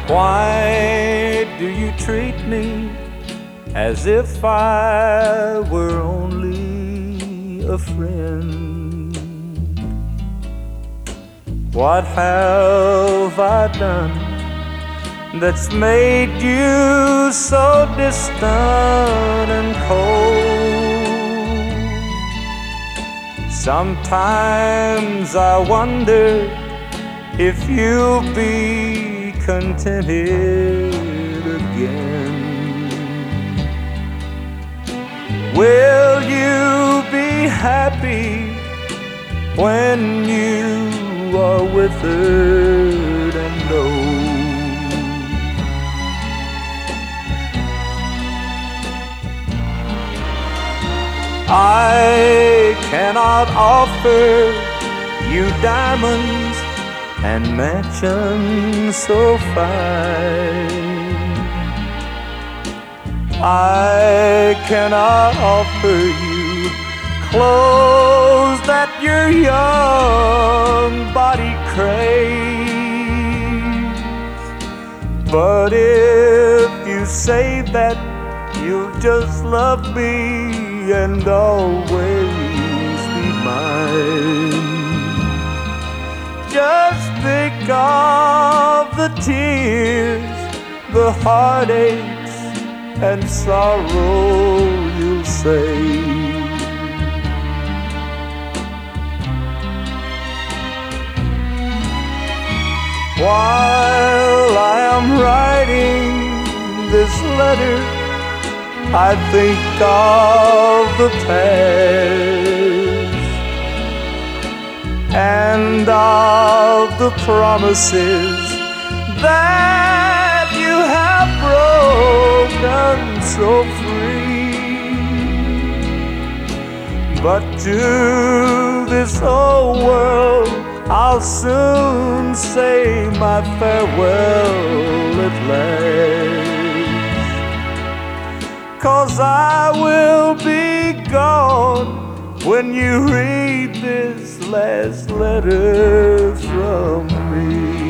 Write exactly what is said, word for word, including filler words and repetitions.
Why do you treat me as if I were only a friend? What have I done that's made you so distant and cold? Sometimes I wonder if you'll be contented again. Will you be happy when you are withered and old? I cannot offer you diamonds and mansions so fine. I cannot offer you clothes that your young body craves. But if you say that you'll just love me and always be mine, just think of the tears, the heartaches and sorrow you'll save. While I am writing this letter, I think of the past and of the promises that you have broken so free. But to this old world I'll soon say my farewell at last, 'cause I will be gone when you read this last letter from me.